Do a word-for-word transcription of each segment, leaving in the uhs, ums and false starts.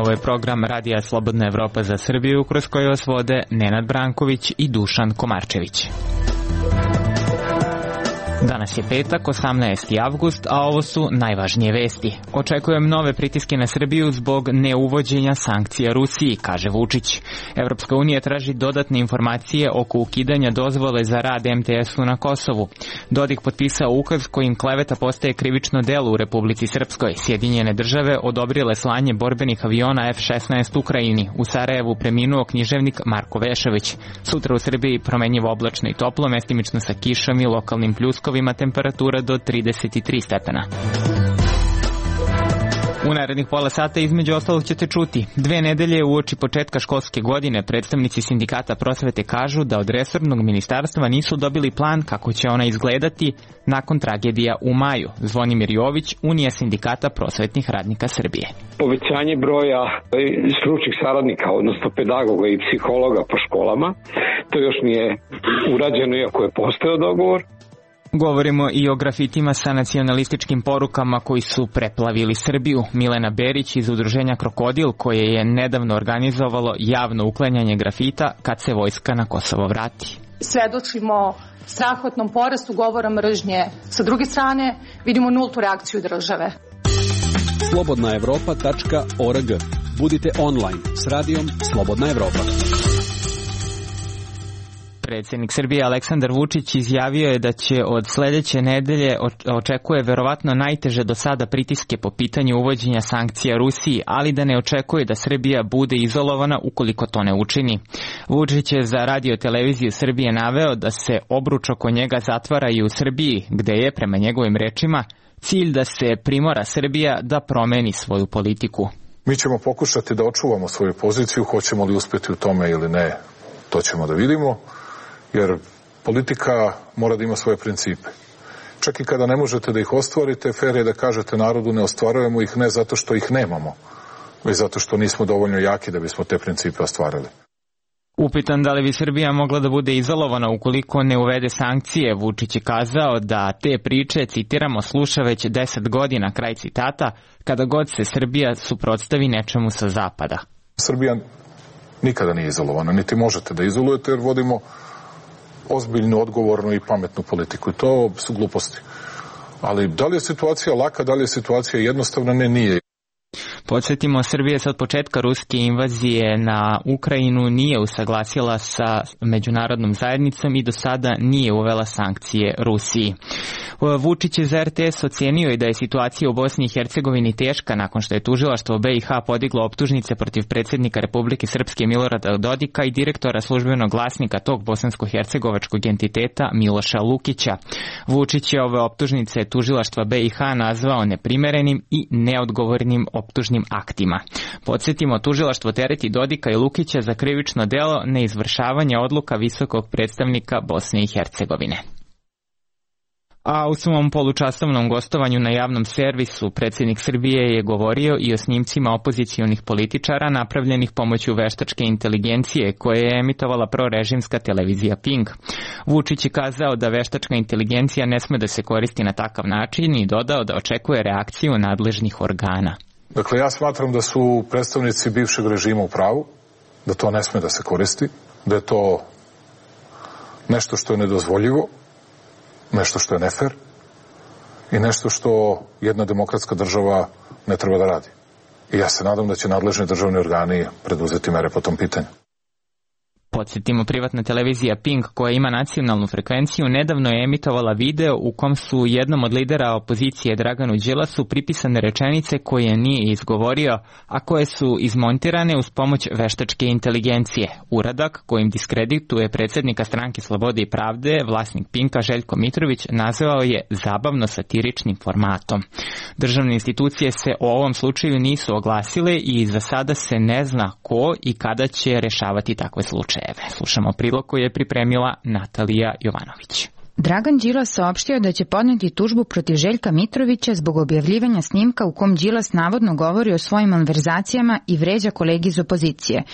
Ovo je program Radija Slobodna Evropa za Srbiju, kroz koji vas vode Nenad Branković i Dušan Komarčević. Danas je petak, osamnaesti avgust, a ovo su najvažnije vesti. Očekujem nove pritiske na Srbiju zbog neuvođenja sankcija Rusiji, kaže Vučić. Evropska unija traži dodatne informacije oko ukidanja dozvole za rad em te esu na Kosovu. Dodik potpisao ukaz kojim kleveta postaje krivično delo u Republici Srpskoj. Sjedinjene države odobrile slanje borbenih aviona ef šesnaest Ukrajini. U Sarajevu preminuo književnik Marko Vešović. Sutra u Srbiji promenjivo oblačno i toplo, mestimično sa kišom i lokalnim pljuskom, ima temperatura do trideset tri stepena. U narednih pola sata između ostalog ćete čuti. Dve nedelje uoči početka školske godine predstavnici sindikata prosvete kažu da od resornog ministarstva nisu dobili plan kako će ona izgledati nakon tragedija u maju. Zvonimir Jović, Unija sindikata prosvetnih radnika Srbije. Povećanje broja stručnih saradnika, odnosno pedagoga i psihologa po školama, to još nije urađeno iako je postojao dogovor. Govorimo i o grafitima sa nacionalističkim porukama koji su preplavili Srbiju. Milena Berić iz udruženja Krokodil, koje je nedavno organizovalo javno uklanjanje grafita kad se vojska na Kosovo vrati. Svedočimo strahotnom porastu govora mržnje. Sa druge strane, vidimo nultu reakciju države. slobodna evropa tačka org. Budite online s radijom Slobodna Evropa. Predsjednik Srbije Aleksandar Vučić izjavio je da će od sljedeće nedelje očekuje verovatno najteže do sada pritiske po pitanju uvođenja sankcija Rusiji, ali da ne očekuje da Srbija bude izolovana ukoliko to ne učini. Vučić je za Radio televiziju Srbije naveo da se obruč oko njega zatvara i u Srbiji, gde je, prema njegovim rečima, cilj da se primora Srbija da promeni svoju politiku. Mi ćemo pokušati da očuvamo svoju poziciju, hoćemo li uspjeti u tome ili ne, to ćemo da vidimo. Jer politika mora da ima svoje principe. Čak i kada ne možete da ih ostvarite, fer je da kažete narodu ne ostvarujemo ih ne zato što ih nemamo, već zato što nismo dovoljno jaki da bismo te principe ostvarili. Upitan da li bi Srbija mogla da bude izolovana ukoliko ne uvede sankcije, Vučić je kazao da te priče, citiramo, sluša već deset godina, kraj citata, kada god se Srbija suprotstavi nečemu sa zapada. Srbija nikada nije izolovana, niti možete da izolujete jer vodimo ozbiljnu, odgovornu i pametnu politiku. I to su gluposti. Ali da li je situacija laka, da li je situacija jednostavna? Ne, nije. Podsjetimo, Srbija se od početka ruske invazije na Ukrajinu nije usaglasila sa međunarodnom zajednicom i do sada nije uvela sankcije Rusiji. Vučić je za er te es ocenio i da je situacija u Bosni i Hercegovini teška nakon što je tužilaštvo be i ha podiglo optužnice protiv predsjednika Republike Srpske Milorada Dodika i direktora službenog glasnika tog bosansko-hercegovačkog entiteta Miloša Lukića. Vučić je ove optužnice tužilaštva be i ha nazvao neprimerenim i neodgovornim optužnim aktima. Podsjetimo, tužilaštvo tereti Dodika i Lukića za krivično delo neizvršavanja odluka visokog predstavnika Bosne i Hercegovine. A u svom polučasovnom gostovanju na javnom servisu predsjednik Srbije je govorio i o snimcima opozicionih političara napravljenih pomoću veštačke inteligencije koje je emitovala prorežimska televizija Pink. Vučić je kazao da veštačka inteligencija ne sme da se koristi na takav način i dodao da očekuje reakciju nadležnih organa. Dakle, ja smatram da su predstavnici bivšeg režima u pravu, da to ne sme da se koristi, da je to nešto što je nedozvoljivo, nešto što je nefer i nešto što jedna demokratska država ne treba da radi. I ja se nadam da će nadležni državni organi preduzeti mere po tom pitanju. Podsjetimo, privatna televizija Pink, koja ima nacionalnu frekvenciju, nedavno je emitovala video u kom su jednom od lidera opozicije Draganu Đilasu pripisane rečenice koje nije izgovorio, a koje su izmontirane uz pomoć veštačke inteligencije. Uradak kojim diskredituje predsjednika Stranke Slobode i Pravde, vlasnik Pinka Željko Mitrović, nazvao je zabavno satiričnim formatom. Državne institucije se o ovom slučaju nisu oglasile i za sada se ne zna ko i kada će rešavati takve slučaje. Slušamo prilog koji je pripremila Natalija Jovanović. Dragan Đilas saopštio da će podneti tužbu protiv Željka Mitrovića zbog objavljivanja snimka u kom Đilas navodno govori o svojim malverzacijama i vređa kolege iz opozicije.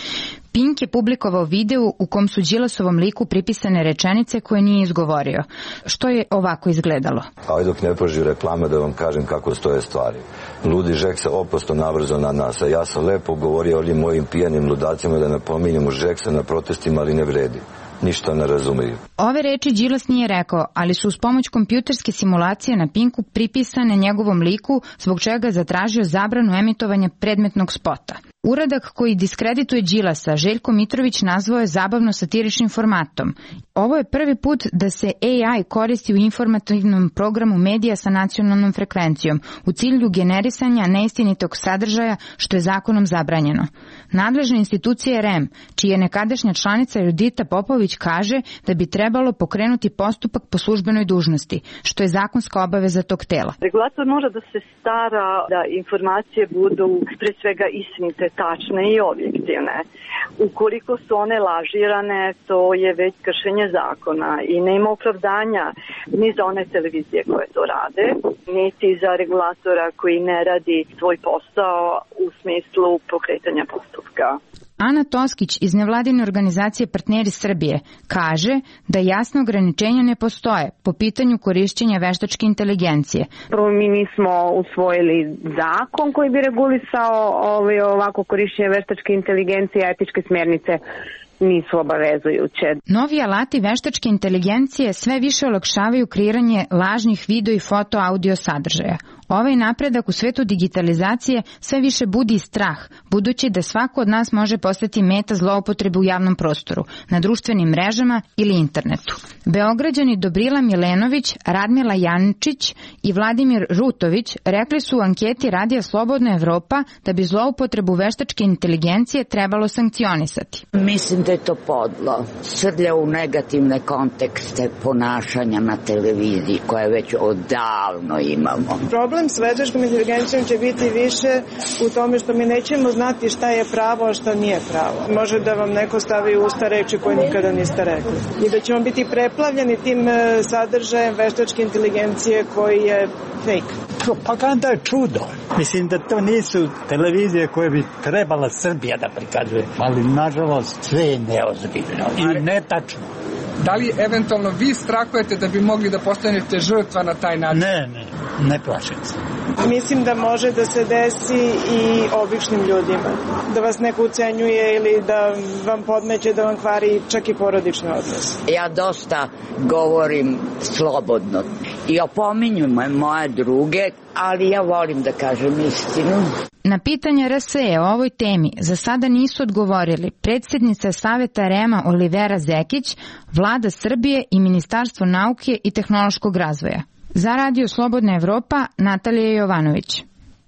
Pink je publikovao video u kom su Đilasovom liku pripisane rečenice koje nije izgovorio, što je ovako izgledalo. Ali dok ne prođu reklame da vam kažem kako stoje stvari. Ludi Žek se opasno navrzo na nas, a ja sam lepo govorio ovim mojim pijanim ludacima da napominjemo Žeksa na protestima, ali ne vredi. Ništa ne razumiju. Ove reči Đilas nije rekao, ali su uz pomoć kompjuterske simulacije na Pinku pripisane njegovom liku, zbog čega je zatražio zabranu emitovanja predmetnog spota. Uradak koji diskredituje Đilasa Željko Mitrović nazvao je zabavno satiričnim formatom. Ovo je prvi put da se A I koristi u informativnom programu medija sa nacionalnom frekvencijom u cilju generisanja neistinitog sadržaja, što je zakonom zabranjeno. Nadležna institucija R E M, čija nekadašnja članica Judita Popović, kaže da bi trebalo pokrenuti postupak po službenoj dužnosti, što je zakonska obaveza tog tela. Regulator mora da se stara da informacije budu pre svega istinite, tačne i objektivne. Ukoliko su one lažirane, to je već kršenje zakona i nema opravdanja ni za one televizije koje to rade, niti za regulatora koji ne radi svoj posao u smislu pokretanja postupka. Ana Toskić iz nevladine organizacije Partneri Srbije kaže da jasno ograničenja ne postoje po pitanju korišćenja veštačke inteligencije. Prvo, mi nismo usvojili zakon koji bi regulisao ovaj, ovako korišćenje veštačke inteligencije, a etičke smjernice nisu obavezujuće. Novi alati veštačke inteligencije sve više olakšavaju kreiranje lažnih video i foto audio sadržaja. Ovaj napredak u svetu digitalizacije sve više budi strah, budući da svako od nas može postati meta zloupotrebe u javnom prostoru, na društvenim mrežama ili internetu. Beograđani Dobrila Milenović, Radmila Jančić i Vladimir Rutović rekli su u anketi Radija Slobodna Evropa da bi zloupotrebu veštačke inteligencije trebalo sankcionisati. Mislim da je to podlo. Srlja u negativne kontekste ponašanja na televiziji koje već odavno imamo. Problem s veštačkom inteligencijom će biti više u tome što mi nećemo znati šta je pravo, a šta nije pravo. Može da vam neko stavi u usta reči koje nikada niste rekli. I da ćemo biti preplavljeni tim sadržajem veštačke inteligencije koji je fake. Propaganda je čudo. Mislim da to nisu televizije koje bi trebala Srbija da prikazuje, ali nažalost sve je neozbiljno i netačno. Da li eventualno vi strahujete da bi mogli da postanete žrtva na taj način? Ne, ne, ne plašim se. Mislim da može da se desi i običnim ljudima. Da vas neko ucenjuje ili da vam podmeće, da vam kvari čak i porodične odnose. Ja dosta govorim slobodno i opominju me moje druge, ali ja volim da kažem istinu. Na pitanje R S E o ovoj temi za sada nisu odgovorili predsjednica Saveta R E M-a Olivera Zekić, Vlada Srbije i Ministarstvo nauke i tehnološkog razvoja. Za Radio Slobodna Evropa, Natalija Jovanović.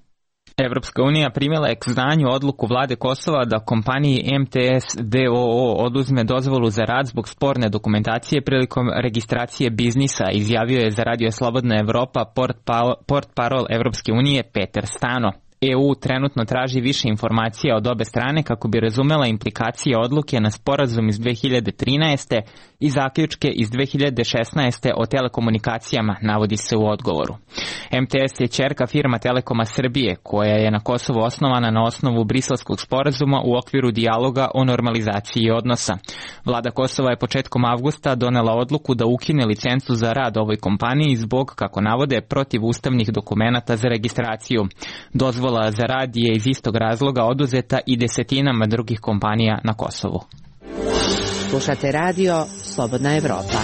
Evropska unija primila je k znanju odluku vlade Kosova da kompaniji M T S D O O oduzme dozvolu za rad zbog sporne dokumentacije prilikom registracije biznisa, izjavio je za Radio Slobodna Evropa portparol Evropske unije Peter Stano. E U trenutno traži više informacija od obe strane kako bi razumela implikacije odluke na sporazum iz dve hiljade trinaeste i zaključke iz dve hiljade šesnaeste o telekomunikacijama, navodi se u odgovoru. M T S je ćerka firma Telekoma Srbije, koja je na Kosovu osnovana na osnovu Briselskog sporazuma u okviru dijaloga o normalizaciji odnosa. Vlada Kosova je početkom avgusta donela odluku da ukine licencu za rad ovoj kompaniji zbog, kako navode, protivustavnih dokumenata za registraciju. Dozvola za rad je iz istog razloga oduzeta i desetinama drugih kompanija na Kosovu. Slušate radio Slobodna Evropa.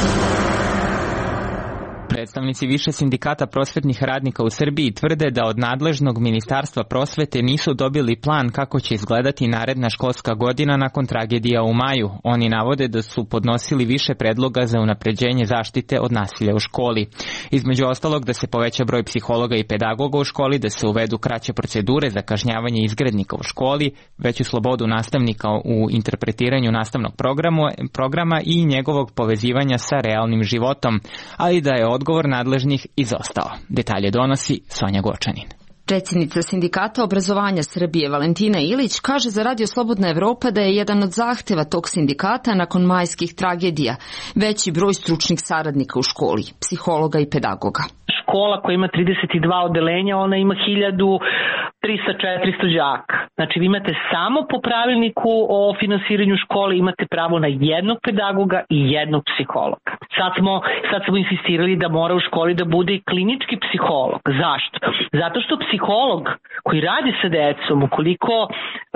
Predstavnici više sindikata prosvetnih radnika u Srbiji tvrde da od nadležnog Ministarstva prosvete nisu dobili plan kako će izgledati naredna školska godina nakon tragedija u maju. Oni navode da su podnosili više predloga za unapređenje zaštite od nasilja u školi. Između ostalog da se poveća broj psihologa i pedagoga u školi, da se uvedu kraće procedure za kažnjavanje izgrednika u školi, veću slobodu nastavnika u interpretiranju nastavnog programa i njegovog povezivanja sa realnim životom, ali da je odgovor nadležnih izostao. Detalje donosi Sonja Gočanin. Predsjednica Sindikata obrazovanja Srbije Valentina Ilić kaže za Radio Slobodna Evropa da je jedan od zahteva tog sindikata nakon majskih tragedija veći broj stručnih saradnika u školi, psihologa i pedagoga. škola koja ima trideset dva odeljenja, ona ima hiljadu trista do četiristo đaka. Znači vi imate samo po pravilniku o finansiranju škole imate pravo na jednog pedagoga i jednog psihologa. Sad smo, sad smo insistirali da mora u školi da bude i klinički psiholog. Zašto? Zato što psiholog koji radi sa decom, ukoliko uh,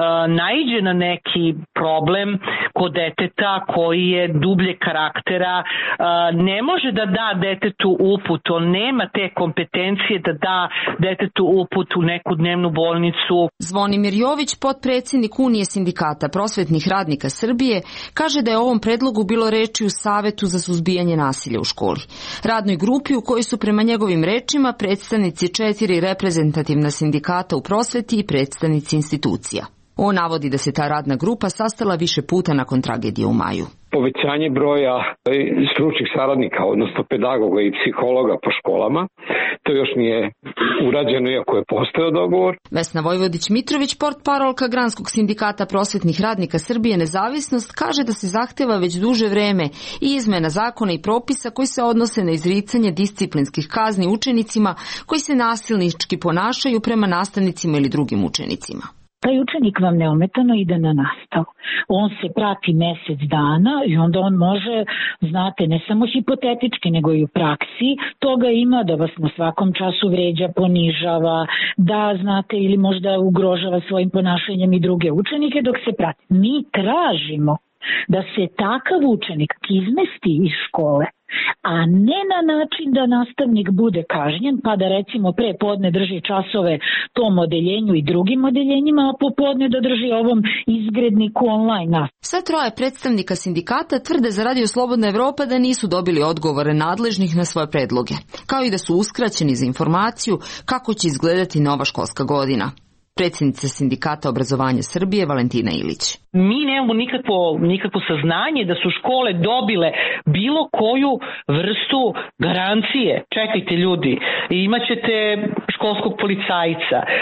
naiđe na neki problem kod deteta koji je dublje karaktera, uh, ne može da da detetu uput, on nema te kompetencije da da detetu uput u neku dnevnu bolnicu. Zvonimir Jović, potpredsjednik Unije sindikata prosvetnih radnika Srbije, kaže da je o ovom predlogu bilo reči u Savetu za suzbijanje nasilja u školi. Radnoj grupi u kojoj su prema njegovim rečima predstavnici četiri reprezentativna sindikata u prosveti i predstavnici institucija. On navodi da se ta radna grupa sastala više puta nakon tragedije u maju. Povećanje broja stručnih saradnika, odnosno pedagoga i psihologa po školama, to još nije urađeno iako je postojao dogovor. Vesna Vojvodić-Mitrović, portparolka Granskog sindikata prosvetnih radnika Srbije Nezavisnost, kaže da se zahteva već duže vreme i izmena zakona i propisa koji se odnose na izricanje disciplinskih kazni učenicima koji se nasilnički ponašaju prema nastavnicima ili drugim učenicima. Taj učenik vam neometano ide na nastavu. On se prati mesec dana i onda on može, znate, ne samo hipotetički, nego i u praksi, toga ima da vas na svakom času vređa, ponižava, da, znate, ili možda ugrožava svojim ponašanjem i druge učenike dok se prati. Mi tražimo da se takav učenik izmesti iz škole, a ne na način da nastavnik bude kažnjen, pa da recimo pre podne drži časove tom odeljenju i drugim odeljenjima, a popodne da drži ovom izgredniku online nastavu. Sve troje predstavnika sindikata tvrde za Radio Slobodna Evropa da nisu dobili odgovore nadležnih na svoje predloge, kao i da su uskraćeni za informaciju kako će izgledati nova školska godina. Predsjednica sindikata obrazovanja Srbije Valentina Ilić. Mi nemamo nikakvo, nikakvo saznanje da su škole dobile bilo koju vrstu garancije. Čekajte ljudi, imaćete školskog policajca, um,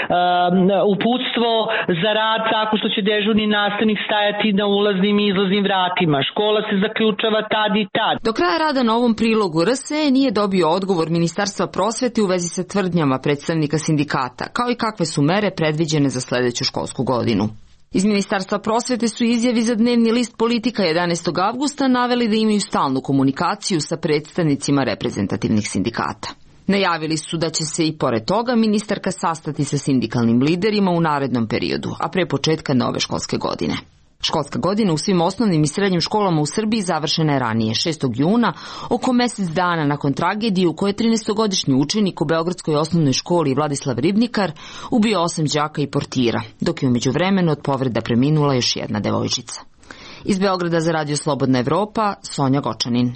uputstvo za rad tako što će dežurni nastavnik stajati na ulaznim i izlaznim vratima. Škola se zaključava tad i tad. Do kraja rada na ovom prilogu R S E nije dobio odgovor Ministarstva prosvete u vezi sa tvrdnjama predstavnika sindikata, kao i kakve su mere predviđene za sledeću školsku godinu. Iz Ministarstva prosvete su izjavi za dnevni list Politika jedanaestog avgusta naveli da imaju stalnu komunikaciju sa predstavnicima reprezentativnih sindikata. Najavili su da će se i pored toga ministarka sastati sa sindikalnim liderima u narednom periodu, a pre početka nove školske godine. Školska godina u svim osnovnim i srednjim školama u Srbiji završena je ranije, šestog juna, oko mesec dana nakon tragedije u kojoj je trinaestogodišnji učenik u Beogradskoj osnovnoj školi Vladislav Ribnikar ubio osam đaka i portira, dok je u međuvremenu od povreda preminula još jedna devojčica. Iz Beograda za Radio Slobodna Evropa, Sonja Gočanin.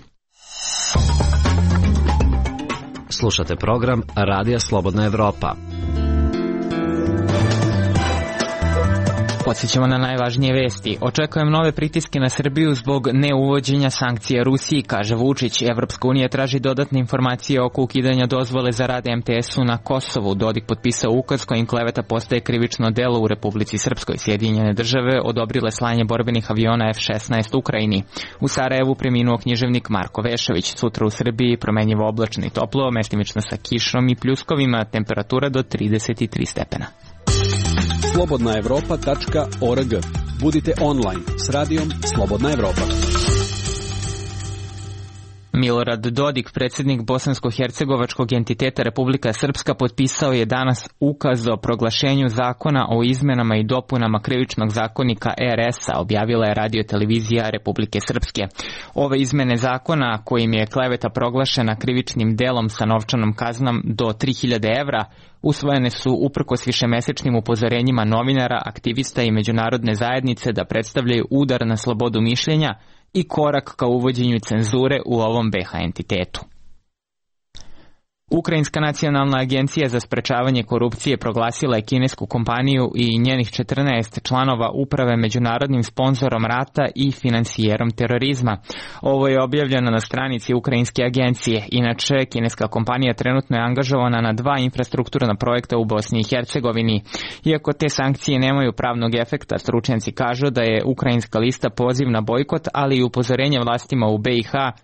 Slušate program Radija Slobodna Evropa. Podsjećamo na najvažnije vesti. Očekujem nove pritiske na Srbiju zbog neuvođenja sankcija Rusiji, kaže Vučić. Evropska unija traži dodatne informacije oko ukidanja dozvole za rad em te esu na Kosovu. Dodik potpisao ukaz kojim kleveta postaje krivično delo u Republici Srpskoj. Sjedinjene države odobrile slanje borbenih aviona ef šesnaest Ukrajini. U Sarajevu preminuo književnik Marko Vešović. Sutra u Srbiji promenjivo oblačno i toplo, mestimično sa kišom i pljuskovima, temperatura do trideset tri stepena. slobodna evropa tačka org. Budite online s radijom Slobodna Evropa. Milorad Dodik, predsjednik bosansko-hercegovačkog entiteta Republika Srpska, potpisao je danas ukaz o proglašenju zakona o izmenama i dopunama krivičnog zakonika er es-a, objavila je radiotelevizija Republike Srpske. Ove izmene zakona, kojim je kleveta proglašena krivičnim delom sa novčanom kaznom do tri hiljade evra, usvojene su uprkos višemesečnim upozorenjima novinara, aktivista i međunarodne zajednice da predstavljaju udar na slobodu mišljenja i korak ka uvođenju cenzure u ovom be ha entitetu. Ukrajinska nacionalna agencija za sprečavanje korupcije proglasila je kinesku kompaniju i njenih četrnaest članova uprave međunarodnim sponzorom rata i financijerom terorizma. Ovo je objavljeno na stranici Ukrajinske agencije. Inače, kineska kompanija trenutno je angažovana na dva infrastrukturna projekta u Bosni i Hercegovini. Iako te sankcije nemaju pravnog efekta, stručnjaci kažu da je ukrajinska lista poziv na bojkot, ali i upozorenje vlastima u be i ha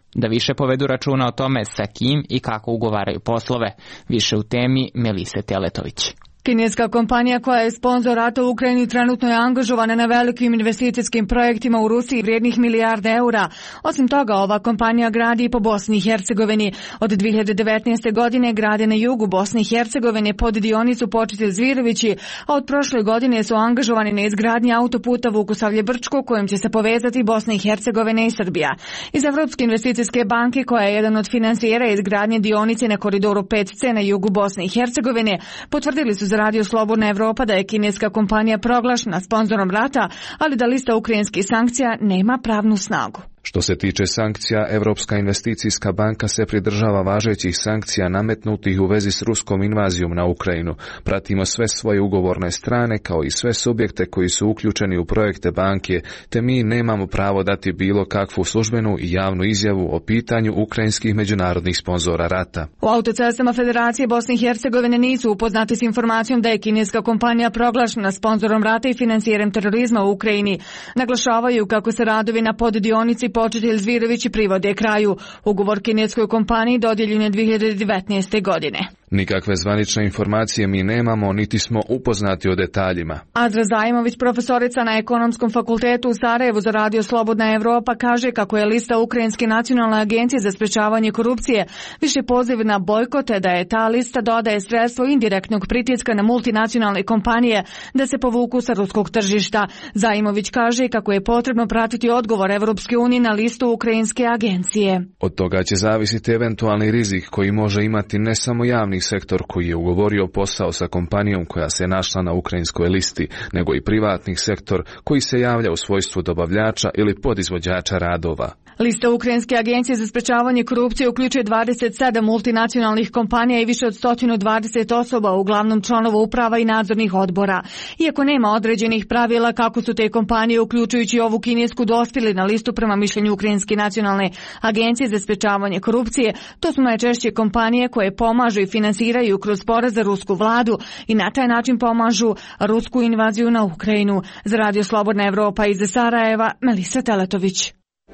da više povedu računa o tome sa kim i kako ugovaraju poslove. Više u temi Melise Teletović. Kineska kompanija koja je sponzor rata u Ukrajini trenutno je angažovana na velikim investicijskim projektima u Rusiji vrijednih milijarde eura. Osim toga, ova kompanija gradi i po Bosni i Hercegovini. Od dve hiljade devetnaeste. godine grade na jugu Bosne i Hercegovine pod dionicu Počitelj-Zvirovići, a od prošle godine su angažovani na izgradnji autoputa Vukusavlje-Brčko kojim će se povezati Bosna i Hercegovina i Srbija. Iz Evropske investicijske banke, koja je jedan od finansijera izgradnje dionice na koridoru pet ce na jugu Bosne i Hercegovine, potvrdili su za Radio Slobodna Evropa da je kineska kompanija proglašena sponzorom rata, ali da lista ukrajinskih sankcija nema pravnu snagu. Što se tiče sankcija, Evropska investicijska banka se pridržava važećih sankcija nametnutih u vezi s ruskom invazijom na Ukrajinu. Pratimo sve svoje ugovorne strane kao i sve subjekte koji su uključeni u projekte banke, te mi nemamo pravo dati bilo kakvu službenu i javnu izjavu o pitanju ukrajinskih međunarodnih sponzora rata. U autocestama Federacije Bosne i Hercegovine nisu upoznati s informacijom da je kineska kompanija proglašena sponzorom rata i financijerem terorizma u Ukrajini. Naglašavaju kako se radovi na poddionici Počitelj-Zvirovići privode kraju. Ugovor kineskoj kompaniji dodijeljen je dve hiljade devetnaeste. godine. Nikakve zvanične informacije mi nemamo, niti smo upoznati o detaljima. Azra Zajmović, profesorica na Ekonomskom fakultetu u Sarajevu za Radio Slobodna Evropa, kaže kako je lista Ukrajinske nacionalne agencije za sprečavanje korupcije više poziv na bojkote, da je ta lista dodaje sredstvo indirektnog pritiska na multinacionalne kompanije da se povuku sa ruskog tržišta. Zajmović kaže kako je potrebno pratiti odgovor Evropske unije na listu Ukrajinske agencije. Od toga će zavisiti eventualni rizik koji može imati ne samo javni sektor koji je ugovorio posao sa kompanijom koja se našla na ukrajinskoj listi, nego i privatni sektor koji se javlja u svojstvu dobavljača ili podizvođača radova. Lista Ukrajinske agencije za sprečavanje korupcije uključuje dvadeset sedam multinacionalnih kompanija i više od sto dvadeset osoba, uglavnom članova uprava i nadzornih odbora. Iako nema određenih pravila kako su te kompanije, uključujući ovu kinesku, dospjeli na listu prema mišljenju Ukrajinske nacionalne agencije za sprečavanje korupcije, to su najčešće kompanije koje pomažu i finansiraju kroz porez za rusku vladu i na taj način pomažu rusku invaziju na Ukrajinu. Za Radio Slobodna Evropa iz Sarajeva, Melisa Teletović.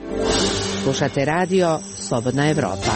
Slušate radio Slobodna Evropa.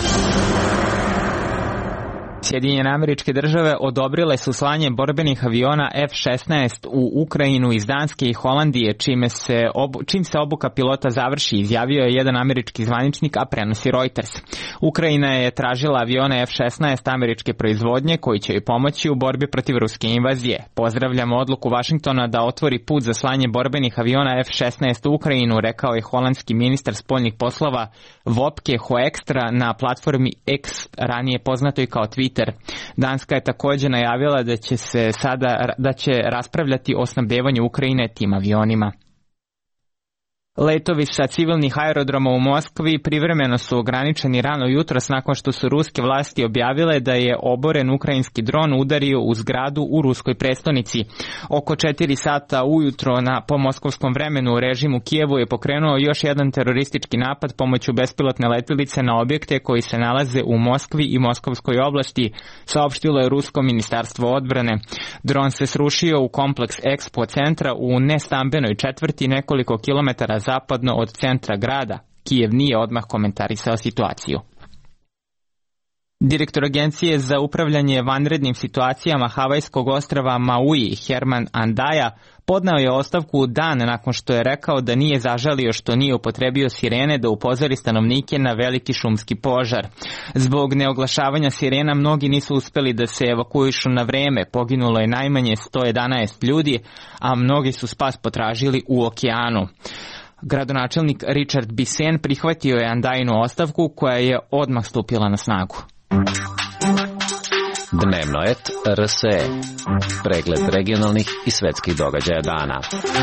Sjedinjene Američke Države odobrile su slanje borbenih aviona F šesnaest u Ukrajinu iz Danske i Holandije, čime se obu, čim se obuka pilota završi, izjavio je jedan američki zvaničnik, a prenosi Reuters. Ukrajina je tražila avione F šesnaest američke proizvodnje koji će joj pomoći u borbi protiv ruske invazije. Pozdravljamo odluku Vašingtona da otvori put za slanje borbenih aviona F šesnaest u Ukrajinu, rekao je holandski ministar spoljnih poslova Wopke Hoekstra na platformi X, ranije poznatoj kao Twitter. Danska je također najavila da će se sada da će raspravljati o snabdevanju Ukrajine tim avionima. Letovi sa civilnih aerodroma u Moskvi privremeno su ograničeni rano jutros nakon što su ruske vlasti objavile da je oboren ukrajinski dron udario u zgradu u ruskoj prestonici. Oko četiri sata ujutro na po moskovskom vremenu režim u Kijevu je pokrenuo još jedan teroristički napad pomoću bespilotne letjelice na objekte koji se nalaze u Moskvi i Moskovskoj oblasti, saopštilo je rusko ministarstvo odbrane. Dron se srušio u kompleks Expo centra u nestambenoj četvrti nekoliko kilometara zapadno od centra grada. Kijev nije odmah komentarisao situaciju. Direktor Agencije za upravljanje vanrednim situacijama Havajskog ostrava Maui, Herman Andaja, podneo je ostavku dan nakon što je rekao da nije zažalio što nije upotrebio sirene da upozori stanovnike na veliki šumski požar. Zbog neoglašavanja sirena mnogi nisu uspeli da se evakuišu na vreme, poginulo je najmanje sto jedanaest ljudi, a mnogi su spas potražili u okeanu. Gradonačelnik Richard Bisen prihvatio je Andajinu ostavku koja je odmah stupila na snagu. Dnevnoet R S E. Pregled regionalnih i svetskih događaja dana.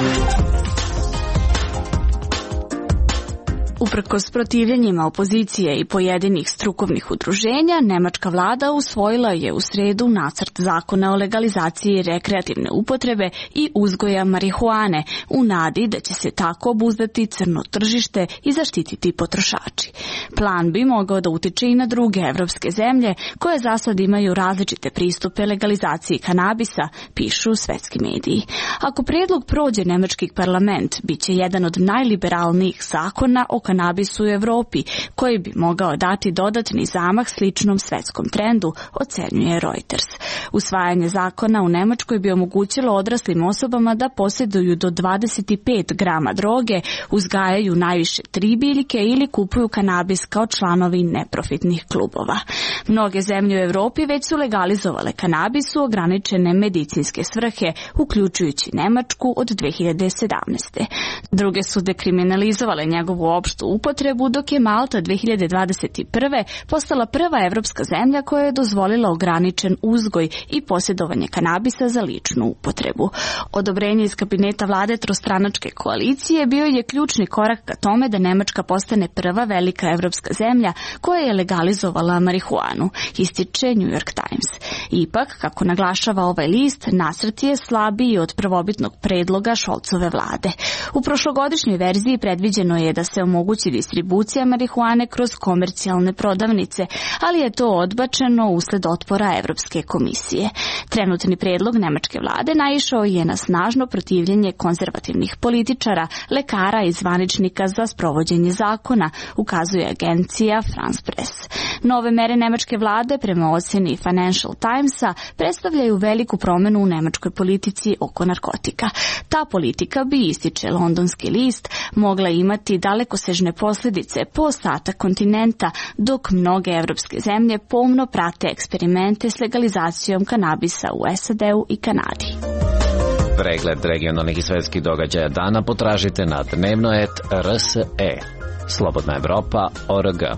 Uprkos protivljenjima opozicije i pojedinih strukovnih udruženja, nemačka vlada usvojila je u sredu nacrt zakona o legalizaciji rekreativne upotrebe i uzgoja marihuane u nadi da će se tako obuzdati crno tržište i zaštititi potrošači. Plan bi mogao da utiče i na druge evropske zemlje koje za sad imaju različite pristupe legalizaciji kanabisa, pišu svetski mediji. Ako prijedlog prođe nemački parlament, bit će jedan od najliberalnijih zakona o kanabisa kanabisu u Evropi, koji bi mogao dati dodatni zamah sličnom svetskom trendu, ocenjuje Reuters. Usvajanje zakona u Nemačkoj bi omogućilo odraslim osobama da posjeduju do dvadeset pet grama droge, uzgajaju najviše tri biljke ili kupuju kanabis kao članovi neprofitnih klubova. Mnoge zemlje u Evropi već su legalizovale kanabis u ograničene medicinske svrhe, uključujući Nemačku od dve hiljade sedamnaeste. Druge su dekriminalizovale njegovu opštu upotrebu, dok je Malta dve hiljade dvadeset prve. postala prva evropska zemlja koja je dozvolila ograničen uzgoj i posjedovanje kanabisa za ličnu upotrebu. Odobrenje iz kabineta vlade trostranačke koalicije bio je ključni korak ka tome da Nemačka postane prva velika evropska zemlja koja je legalizovala marihuanu, ističe New York Times. Ipak, kako naglašava ovaj list, nacrt je slabiji od prvobitnog predloga Šolcove vlade. U prošlogodišnjoj verziji predviđeno je da se omogući distribucija marihuane kroz komercijalne prodavnice, ali je to odbačeno usled otpora Evropske komisije. Trenutni predlog nemačke vlade naišao je na snažno protivljenje konzervativnih političara, lekara i zvaničnika za sprovođenje zakona, ukazuje agencija France Press. Nove mere nemačke vlade, prema ocjeni Financial Timesa, predstavljaju veliku promenu u nemačkoj politici oko narkotika. Ta politika bi, ističe londonski list, mogla imati dalekosežne posljedice po ostatak kontinenta, dok mnoge evropske zemlje pomno prate eksperimente s legalizacijom kanabisa u S A D-u i Kanadi. Pregled regionalnih i svetskih događaja dana potražite na dnevno et R S E. Slobodna Evropa, O R G.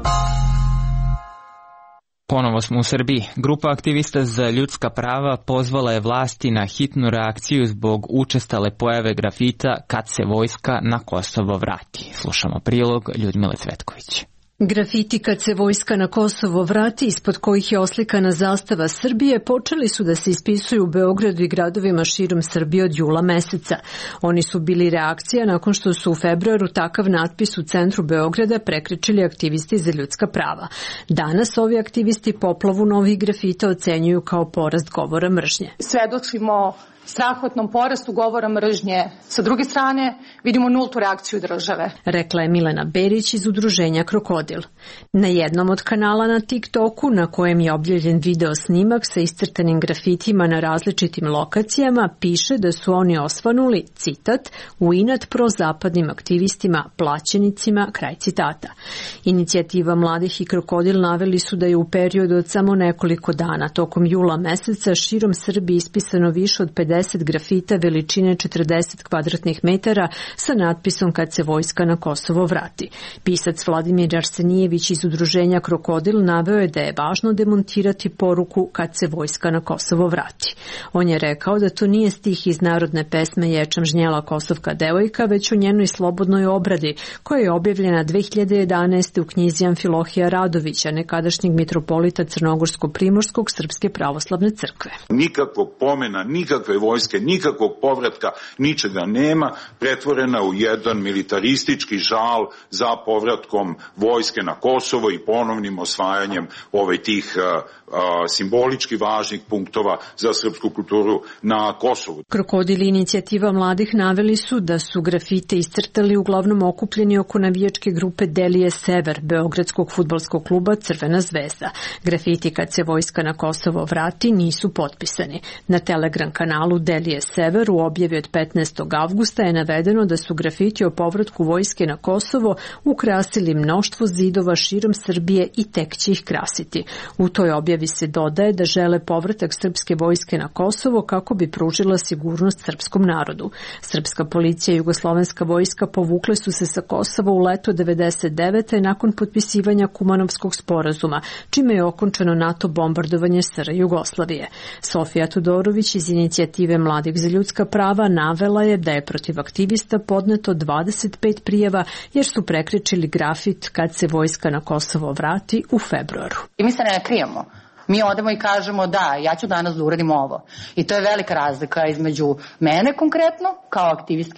Ponovo smo u Srbiji. Grupa aktivista za ljudska prava pozvala je vlasti na hitnu reakciju zbog učestale pojave grafita kad se vojska na Kosovo vrati. Slušamo prilog Ljudmile Cvetković. Grafiti kad se vojska na Kosovo vrati, ispod kojih je oslikana zastava Srbije, počeli su da se ispisuju u Beogradu i gradovima širom Srbije od jula meseca. Oni su bili reakcija nakon što su u februaru takav natpis u centru Beograda prekrečili aktivisti za ljudska prava. Danas ovi aktivisti poplavu novih grafita ocenjuju kao porast govora mržnje. Svedočimo strahotnom porastu govora mržnje. Sa druge strane, vidimo nultu reakciju države. Rekla je Milena Berić iz udruženja Krokodil. Na jednom od kanala na TikToku, na kojem je objavljen video snimak sa iscrtanim grafitima na različitim lokacijama, piše da su oni osvanuli, citat, u inat prozapadnim aktivistima, plaćenicima, kraj citata. Inicijativa Mladih i Krokodil naveli su da je u periodu od samo nekoliko dana, tokom jula meseca, širom Srbije ispisano više od pedeset grafita veličine četrdeset kvadratnih metara sa natpisom kad se vojska na Kosovo vrati. Pisac Vladimir Arsenijević iz udruženja Krokodil naveo je da je važno demontirati poruku kad se vojska na Kosovo vrati. On je rekao da to nije stih iz narodne pesme Ječam žnjela Kosovka devojka, već o njenoj slobodnoj obradi, koja je objavljena dve hiljade jedanaeste. u knjizi Amfilohija Radovića, nekadašnjeg mitropolita Crnogorsko-Primorskog Srpske pravoslavne crkve. Nikakvog pomena, nikakve vojske, nikakvog povratka, ničega nema, pretvorena u jedan militaristički žal za povratkom vojske na Kosovo i ponovnim osvajanjem ovaj tih a, a, simbolički važnih punktova za srpsku kulturu na Kosovu. Krokodil i inicijativa mladih naveli su da su grafite iscrtali uglavnom okupljeni oko navijačke grupe Delije Sever, beogradskog fudbalskog kluba Crvena zvezda. Grafiti kad se vojska na Kosovo vrati nisu potpisani. Na Telegram kanalu Delije Sever u objavi od petnaestog avgusta je navedeno da su grafiti o povratku vojske na Kosovo ukrasili mnoštvo zidova širom Srbije i tek će ih krasiti. U toj objavi se dodaje da žele povratak srpske vojske na Kosovo kako bi pružila sigurnost srpskom narodu. Srpska policija i jugoslovenska vojska povukle su se sa Kosova u leto devedeset devete. nakon potpisivanja Kumanovskog sporazuma, čime je okončano NATO bombardovanje S R Jugoslavije. Sofija Tudorović iz inicijative Mladih za ljudska prava navela je da je protiv aktivista podneto dvadeset pet prijava jer su prekrečili grafit kad se vojska na Kosovo vrati u februaru. I mi se ne krijemo. Mi odemo i kažemo da, ja ću danas da uradim ovo. I to je velika razlika između mene konkretno, kao aktivistkinja,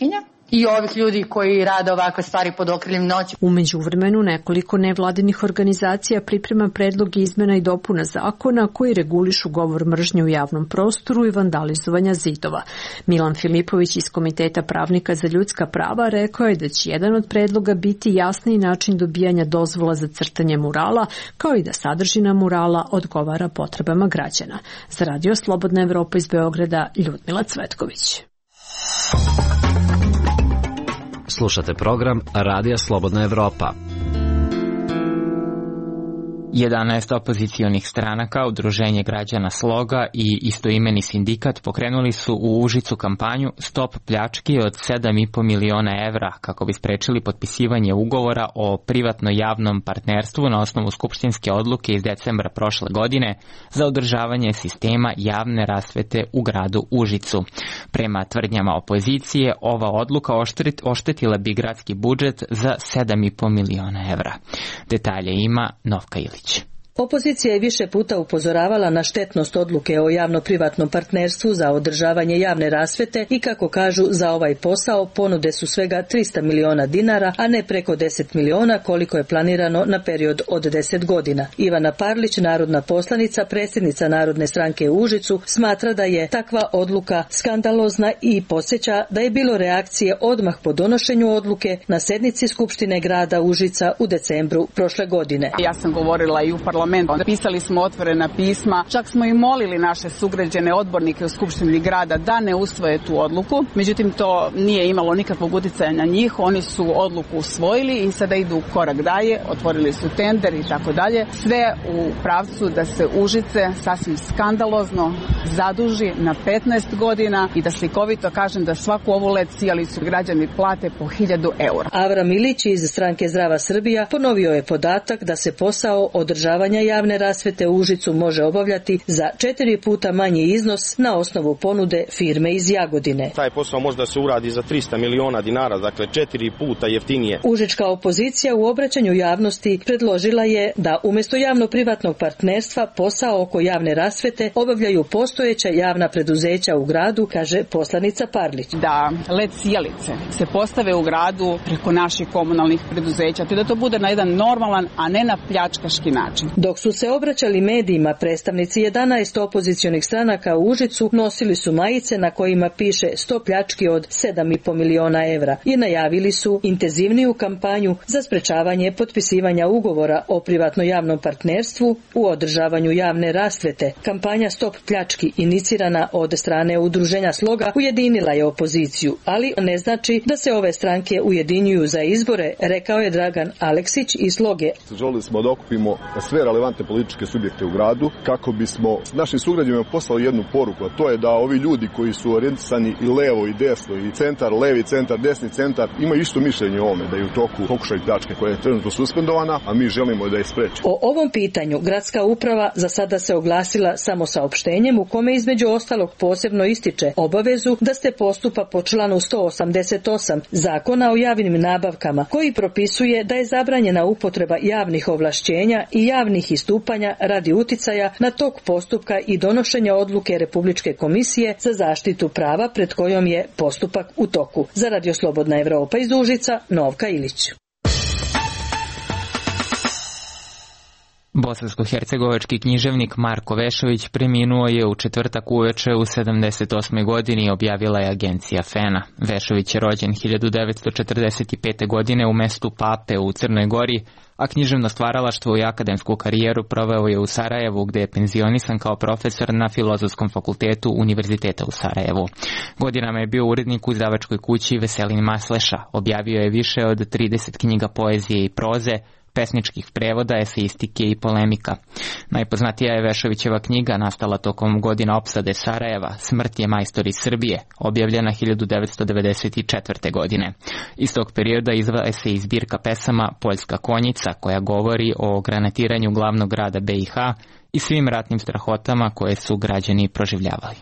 i ovih ljudi koji rade ovakve stvari pod okriljem noći. U međuvremenu nekoliko nevladinih organizacija priprema predlog izmena i dopuna zakona koji regulišu govor mržnje u javnom prostoru i vandalizovanja zidova. Milan Filipović iz Komiteta pravnika za ljudska prava rekao je da će jedan od predloga biti jasniji način dobijanja dozvola za crtanje murala, kao i da sadržina murala odgovara potrebama građana. Za Radio Slobodna Evropa iz Beograda, Ljudmila Cvetković. Slušate program Radija Slobodna Evropa. jedanaest opozicionih stranaka, Udruženje građana Sloga i istoimeni sindikat pokrenuli su u Užicu kampanju Stop pljački od sedam i po miliona evra kako bi sprečili potpisivanje ugovora o privatno-javnom partnerstvu na osnovu skupštinske odluke iz decembra prošle godine za održavanje sistema javne rasvete u gradu Užicu. Prema tvrdnjama opozicije, ova odluka oštetila bi gradski budžet za sedam i po miliona evra. Detalje ima Novka Ilić. Opozicija je više puta upozoravala na štetnost odluke o javno-privatnom partnerstvu za održavanje javne rasvete i, kako kažu, za ovaj posao ponude su svega trista miliona dinara, a ne preko deset miliona koliko je planirano na period od deset godina. Ivana Parlić, narodna poslanica, predsjednica Narodne stranke u Užicu, smatra da je takva odluka skandalozna i podsjeća da je bilo reakcije odmah po donošenju odluke na sednici Skupštine grada Užica u decembru prošle godine. Ja sam govorila i u parlamentu. Pisali smo otvorena pisma, čak smo i molili naše sugrađane odbornike u Skupštini grada da ne usvoje tu odluku. Međutim, to nije imalo nikakvog utjecaja na njih. Oni su odluku usvojili i sada idu korak dalje, otvorili su tender i tako dalje. Sve u pravcu da se Užice sasvim skandalozno zaduži na petnaest godina i da slikovito kažem da svaku ovu led sijalicu građani plate po hiljadu eura. Avram Ilić iz stranke Zdrava Srbija ponovio je podatak da se posao održavanja javne rasvete u Užicu može obavljati za četiri puta manji iznos na osnovu ponude firme iz Jagodine. Taj posao može da se uradi za trista miliona dinara, dakle četiri puta jeftinije. Užička opozicija u obraćanju javnosti predložila je da umjesto javno-privatnog partnerstva posao oko javne rasvete obavljaju postojeća javna preduzeća u gradu, kaže poslanica Parlić. Da led sijalice se postave u gradu preko naših komunalnih preduzeća, te da to bude na jedan normalan, a ne na pljačkaški način. Dok su se obraćali medijima, predstavnici jedanaest opozicionih stranaka u Užicu nosili su majice na kojima piše sto pljački od sedam i po miliona evra i najavili su intenzivniju kampanju za sprečavanje potpisivanja ugovora o privatno-javnom partnerstvu u održavanju javne rasvete. Kampanja Stop pljački, inicirana od strane Udruženja Sloga, ujedinila je opoziciju, ali ne znači da se ove stranke ujedinjuju za izbore, rekao je Dragan Aleksić iz Sloge. Želili smo da okupimo sve relevantne političke subjekte u gradu kako bismo našim sugrađanima poslali jednu poruku, a to je da ovi ljudi koji su orijentisani i levo i desno i centar, levi centar, desni centar, imaju isto mišljenje o ovome, da je u toku pokušaj pljačke koja je trenutno suspendovana, a mi želimo da je spreči. O ovom pitanju gradska uprava za sada se oglasila samo saopštenjem u kome između ostalog posebno ističe obavezu da se postupa po članu sto osamdeset osam Zakona o javnim nabavkama, koji propisuje da je zabranjena upotreba javnih ovlašćenja i javnih istupanja radi uticaja na tok postupka i donošenja odluke Republičke komisije za zaštitu prava pred kojom je postupak u toku. Za Radio Slobodna Evropa iz Užica, Novka Ilić. Bosansko-hercegovački književnik Marko Vešović preminuo je u četvrtak uveče u sedamdeset osmoj godini, objavila je agencija Fena. Vešović je rođen hiljadu devetsto četrdeset pete. godine u mestu Pape u Crnoj Gori, a književno stvaralaštvo i akademsku karijeru proveo je u Sarajevu, gde je penzionisan kao profesor na Filozofskom fakultetu Univerziteta u Sarajevu. Godinama je bio urednik u izdavačkoj kući Veselin Masleša. Objavio je više od trideset knjiga poezije i proze, pesničkih prevoda, eseistike i polemika. Najpoznatija je Vešovićeva knjiga, nastala tokom godina opsade Sarajeva, Smrt je majstor iz Srbije, objavljena hiljadu devetsto devedeset četvrte. godine. Iz tog perioda izvaja se i zbirka pesama Poljska konjica, koja govori o granatiranju glavnog grada B i H i svim ratnim strahotama koje su građani proživljavali.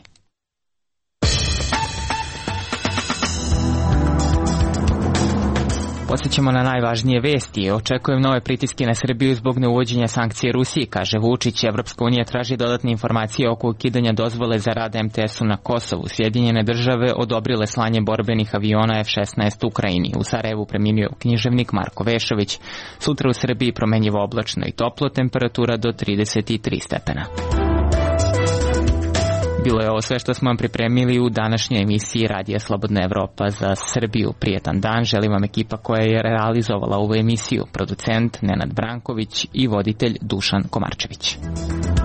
Posjećamo na najvažnije vesti. Očekujem nove pritiske na Srbiju zbog neuvođenja sankcije Rusiji, kaže Vučić. Evropska unija traži dodatne informacije oko ukidanja dozvole za rad em te esu na Kosovu. Sjedinjene države odobrile slanje borbenih aviona ef šesnaest Ukrajini. U Sarajevu preminuo književnik Marko Vešović. Sutra u Srbiji promenjivo oblačno i toplo, temperatura do trideset tri stepena. Bilo je ovo sve što smo vam pripremili u današnjoj emisiji Radija Slobodna Evropa za Srbiju. Prijetan dan, želim vam ekipa koja je realizovala ovu emisiju, producent Nenad Branković i voditelj Dušan Komarčević.